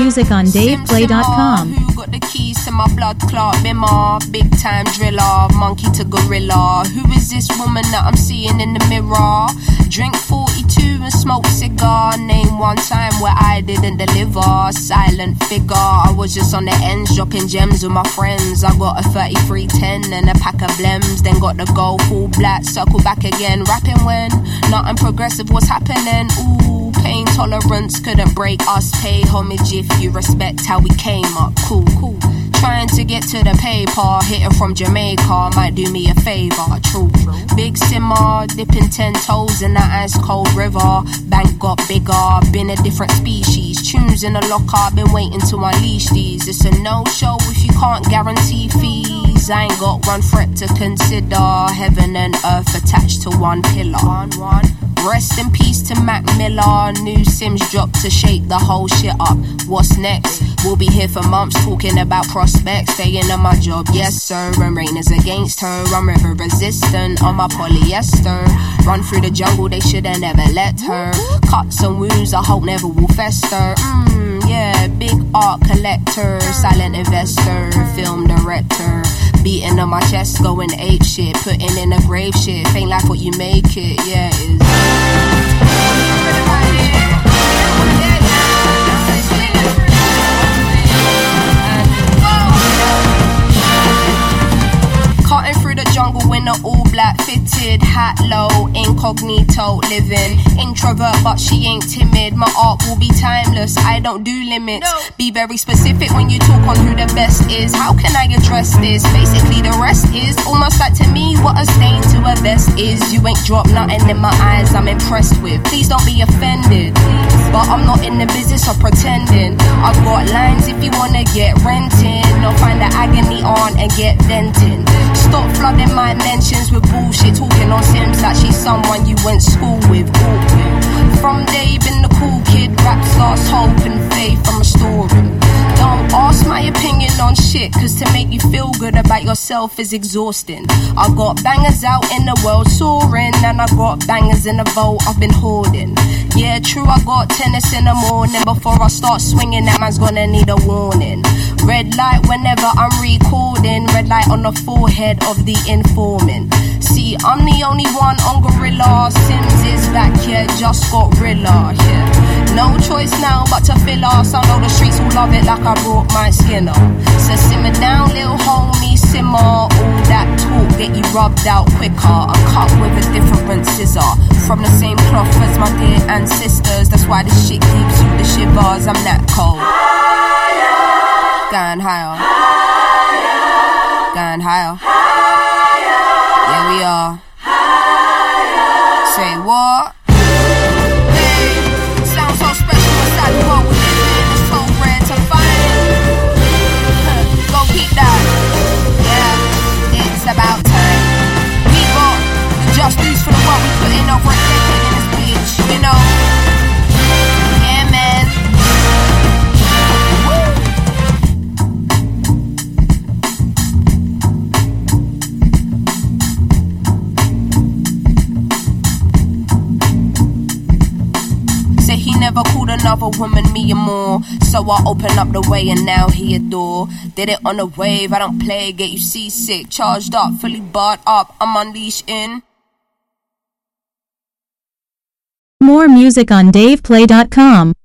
music on DavePlay.com. Who got the keys to my blood clot bimmer? Big time driller, monkey to gorilla. Who is this woman that I'm seeing in the mirror? Drink 42 and smoke cigar. Name one time where I didn't deliver. Silent figure, I was just on the ends dropping gems with my friends. I got a 3310 and a pack of blems. Then got the gold full black, circle back again. Rapping when nothing progressive was happening. Ooh, pain tolerance couldn't break us. Pay homage if you respect how we came up. Cool. Trying to get to the paper, hitting from Jamaica might do me a favor. True. Big simmer, dipping 10 toes in that ice cold river. Bank got bigger, been a different species. Tunes in the locker, been waiting to unleash these. It's a no-show if you can't guarantee fees. I ain't got one threat to consider. Heaven and earth attached to one pillar. Rest in peace to Mac Miller. New Sims dropped to shake the whole shit up. What's next? We'll be here for months talking about prospects. Staying on my job, yes sir. And rain is against her. I'm river resistant on my polyester. Run through the jungle, they should've never let her. Cuts and wounds I hope never will fester. Yeah, big art collector. Silent investor, film director. Beating on my chest, going ape shit. Putting in a grave shit. Ain't like what you make it, yeah it is. Cutting through the jungle in an all-black fitted hat low, incognito living. Introvert but she ain't timid. My art will be timeless, I don't do limits. Be very specific when you talk on who the best is. How can I address this? Basically the rest is almost like to me what a stain to a vest is. You ain't dropped nothing in my eyes I'm impressed with. Please don't be offended, but I'm not in the business of pretending. I've got lines if you wanna get renting, or find the agony on and get venting. Stop flooding my mentions with bullshit, talking on Sims like she's someone you went school with. From day been the cool kid, raps lost hope and faith I'm restoring. Don't ask my opinion on shit, cause to make you feel good about yourself is exhausting. I got bangers out in the world soaring, and I got bangers in the vault I've been hoarding. Yeah true, I got tennis in the morning. Before I start swinging, that man's gonna need a warning. Red light whenever I'm recording. Red light on the forehead of the informant. See, I'm the only one on Gorilla. Sims is back here, just got Rilla, yeah. No choice now but to fill us. I know the streets will love it like I brought my Skinner. So simmer down, little homie, simmer. All that talk get you rubbed out quicker. I'm cut with a different scissor. From the same cloth as my dear ancestors. That's why this shit gives you the shivers. I'm that cold. Going higher. Going higher. Yeah, we are. Say what? Hey, sounds so special inside the world we live in. It's so rare to find. Go keep that. Yeah, it's about time. We got the just dues for the work we put in over a decade in this bitch, you know. Yeah, man. Never called another woman me and more. So I opened up the way and now he adore. Did it on a wave, I don't play, get you seasick. Charged up, fully barred up, I'm unleashed in. More music on DavePlay.com.